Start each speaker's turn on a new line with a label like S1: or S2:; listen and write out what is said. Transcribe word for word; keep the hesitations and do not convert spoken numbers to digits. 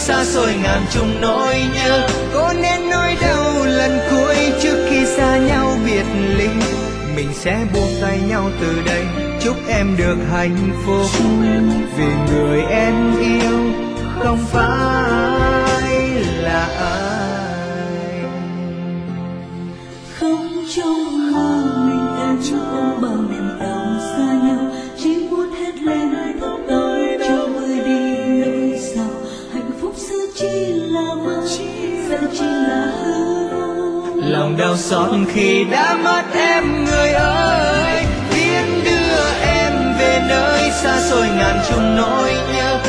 S1: xa xôi ngàn chung nỗi nhớ. Có nên nói đâu lần cuối trước khi xa nhau biệt ly, mình sẽ buông tay nhau từ đây. Chúc em được hạnh phúc vì người em yêu không phải là anh.
S2: Không trong mơ mình em ôm bao niềm đau xa nhau, chỉ muốn hét lên thật to cho vơi đi nỗi sầu. Hạnh phúc xưa chỉ là mơ, sẽ chỉ là hư vô.
S1: Lòng đau xót khi đã mất em người ơi, biết đưa em về nơi xa xôi ngàn chung nỗi nhớ.